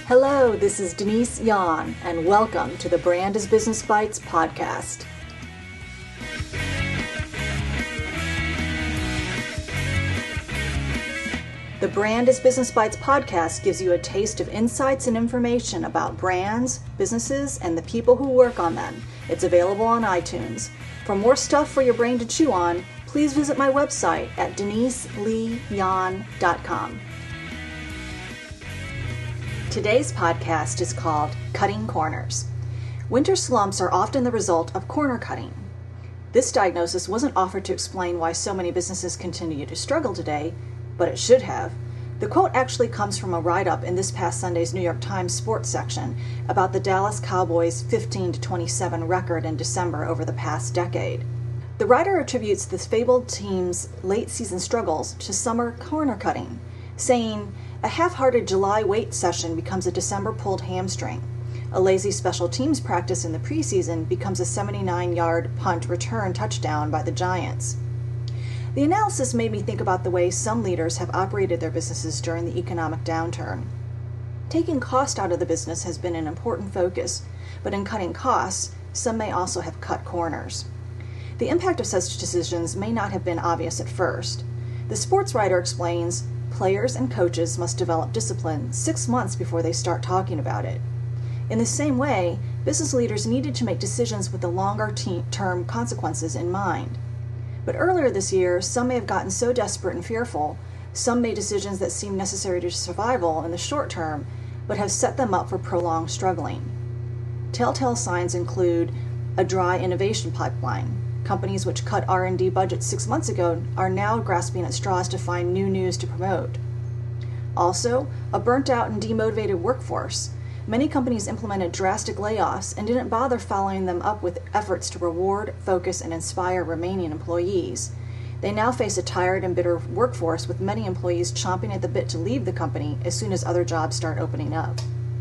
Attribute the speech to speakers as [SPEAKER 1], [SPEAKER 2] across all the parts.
[SPEAKER 1] Hello, this is Denise Yan, and welcome to the Brand as Business Bites podcast. The Brand as Business Bites podcast gives you a taste of insights and information about brands, businesses, and the people who work on them. It's available on iTunes. For more stuff for your brain to chew on, please visit my website at deniseleeyan.com. Today's podcast is called Cutting Corners. Winter slumps are often the result of corner cutting. This diagnosis wasn't offered to explain why so many businesses continue to struggle today, but it should have. The quote actually comes from a write-up in this past Sunday's New York Times sports section about the Dallas Cowboys' 15-27 record in December over the past decade. The writer attributes this fabled team's late-season struggles to summer corner cutting, saying, "A half-hearted July weight session becomes a December pulled hamstring. A lazy special teams practice in the preseason becomes a 79-yard punt return touchdown by the Giants." The analysis made me think about the way some leaders have operated their businesses during the economic downturn. Taking cost out of the business has been an important focus, but in cutting costs, some may also have cut corners. The impact of such decisions may not have been obvious at first. The sports writer explains, players and coaches must develop discipline 6 months before they start talking about it. In the same way, business leaders needed to make decisions with the longer-term consequences in mind. But earlier this year, some may have gotten so desperate and fearful, some made decisions that seemed necessary to survival in the short term, but have set them up for prolonged struggling. Telltale signs include a dry innovation pipeline. Companies which cut R&D budgets 6 months ago are now grasping at straws to find new news to promote. Also, a burnt-out and demotivated workforce. Many companies implemented drastic layoffs and didn't bother following them up with efforts to reward, focus, and inspire remaining employees. They now face a tired and bitter workforce, with many employees chomping at the bit to leave the company as soon as other jobs start opening up.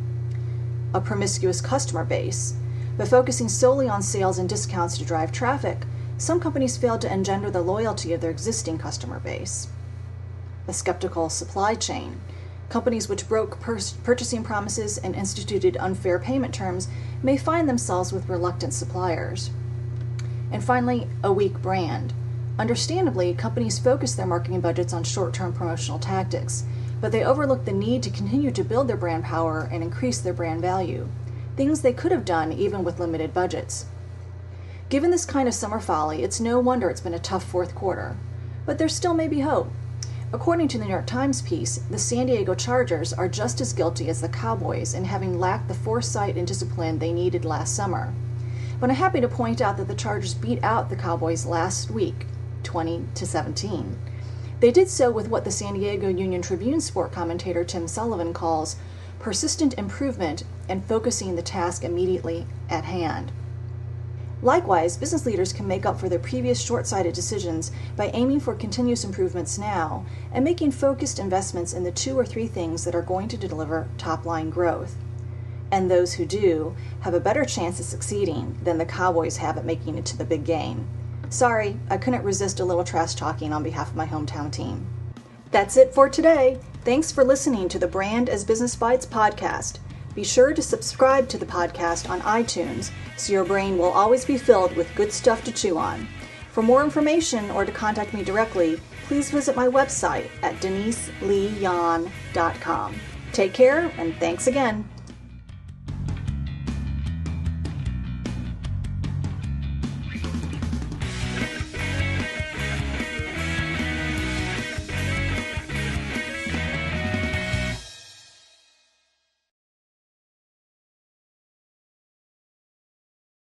[SPEAKER 1] A promiscuous customer base. By focusing solely on sales and discounts to drive traffic, some companies failed to engender the loyalty of their existing customer base. A skeptical supply chain. Companies which broke purchasing promises and instituted unfair payment terms may find themselves with reluctant suppliers. And finally, a weak brand. Understandably, companies focus their marketing budgets on short-term promotional tactics, but they overlook the need to continue to build their brand power and increase their brand value, things they could have done even with limited budgets. Given this kind of summer folly, it's no wonder it's been a tough fourth quarter. But there still may be hope. According to the New York Times piece, the San Diego Chargers are just as guilty as the Cowboys in having lacked the foresight and discipline they needed last summer. But I'm happy to point out that the Chargers beat out the Cowboys last week, 20-17. They did so with what the San Diego Union Tribune sport commentator Tim Sullivan calls persistent improvement and focusing the task immediately at hand. Likewise, business leaders can make up for their previous short-sighted decisions by aiming for continuous improvements now and making focused investments in the 2 or 3 things that are going to deliver top-line growth. And those who do have a better chance of succeeding than the Cowboys have at making it to the big game. Sorry, I couldn't resist a little trash talking on behalf of my hometown team. That's it for today. Thanks for listening to the Brand as Business Bites podcast. Be sure to subscribe to the podcast on iTunes so your brain will always be filled with good stuff to chew on. For more information or to contact me directly, please visit my website at deniseleeyan.com. Take care, and thanks again.